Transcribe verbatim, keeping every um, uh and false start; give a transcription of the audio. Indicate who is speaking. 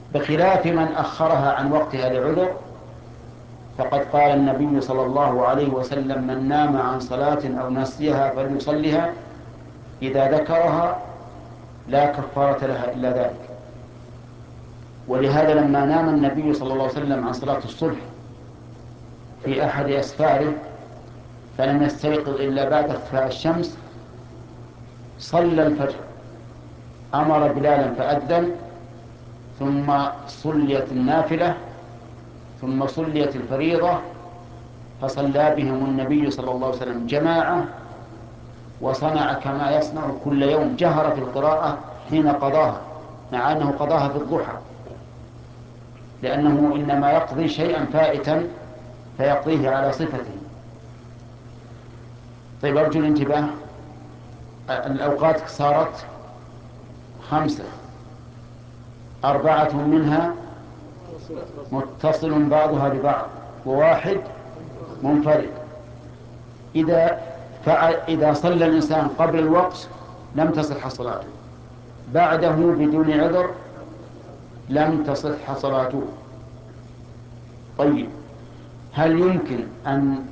Speaker 1: بخلاف من أخرها عن وقتها لعذر، فقد قال النبي صلى الله عليه وسلم: من نام عن صلاة أو نسيها فليصلها إذا ذكرها لا كفارة لها إلا ذلك. ولهذا لما نام النبي صلى الله عليه وسلم عن صلاة الصبح في أحد أسفاره فلم يستيقظ إلا بعد ارتفاع الشمس، صلى الفجر، أمر بلالا فأذن، ثم صليت النافلة، ثم صليت الفريضة، فصلى بهم النبي صلى الله عليه وسلم جماعة، وصنع كما يصنع كل يوم، جهر في القراءة حين قضاها، مع أنه قضاها في الضحى، لأنه إنما يقضي شيئا فائتا فيقضيه على صفته. طيب، أرجو الانتباه. الأوقات صارت خمسة، أربعة منها متصل بعضها ببعض، وواحد منفرد. إذا فعل إذا صلى الإنسان قبل الوقت لم تصح صلاته، بعده بدون عذر لم تصح صلاته. طيب، هل يمكن أن